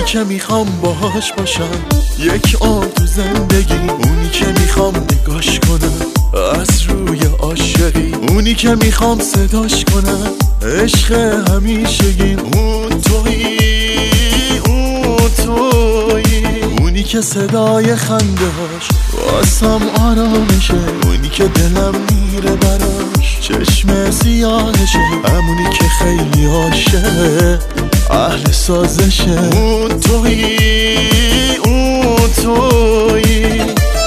که میخوام باهاش باشم، یک آن تو زندگی. اونی که میخوام نگاش کنم از روی عاشقی، اونی که میخوام صداش کنم عشق همیشگی. اون تویی، اون تویی، اونی که صدای خندهاش واسم آرامشه، اونی که دلم میره براش چشم سیاهشه، همونی که خیلی عاشق اهل سازشه. اون تویی، اون تویی.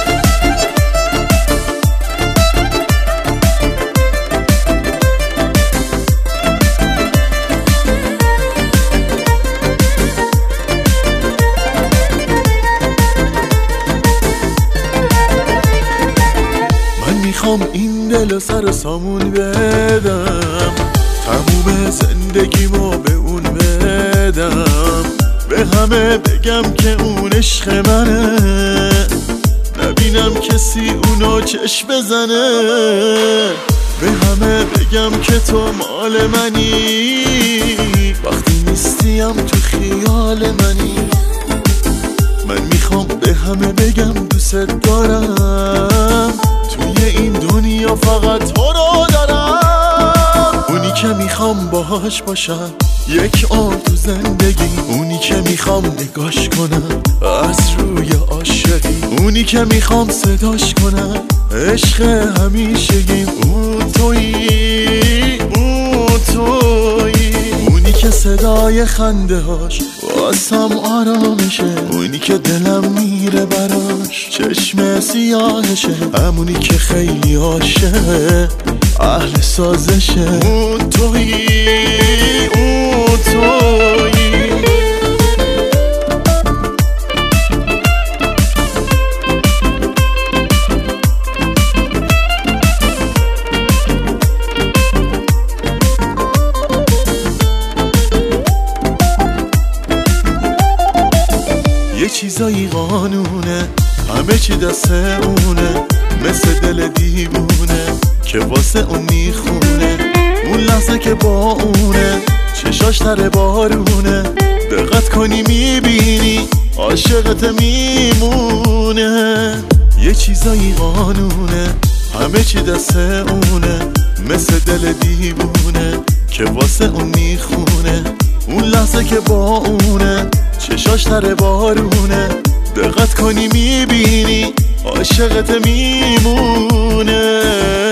میخوام این دل سر سامون بدم، تموم زندگیمو به اون بدم، به همه بگم که اون عشق منه، نبینم کسی اونو چشم بزنه، به همه بگم که تو مال منی، وقتی نیستیم تو خیال منی. من میخوام به همه بگم دوست دارم، توی این دنیا فقط تو رو دارم. اونی که میخوام باهاش باشم، یک آن تو زندگی. اونی که میخوام نگاش کنم از روی عاشقی، اونی که میخوام صداش کنم عشق همیشگی. اون تویی، اون تویی، اونی که صدای خنده هاش واسم آرامشه، اونی که دلم میره براش چشم سیاهشه، همونی که خیلی عاشق اهل سازشه. اون تویی، اون تویی. یه چیزایی قانونه، همه چی دست اونه، مثل دل دیوونه که واسه اون میخونه. اون لحظه که با اونه چشاش تر بارونه، دقت کنی میبینی عاشقت میمونه. یه چیزایی قانونه، همه چی دست اونه، مثل دل دیوونه که واسه اون میخونه. اون لحظه که با اونه چشاش تر بارونه، دقت کنی میبینی عاشقت میمونه.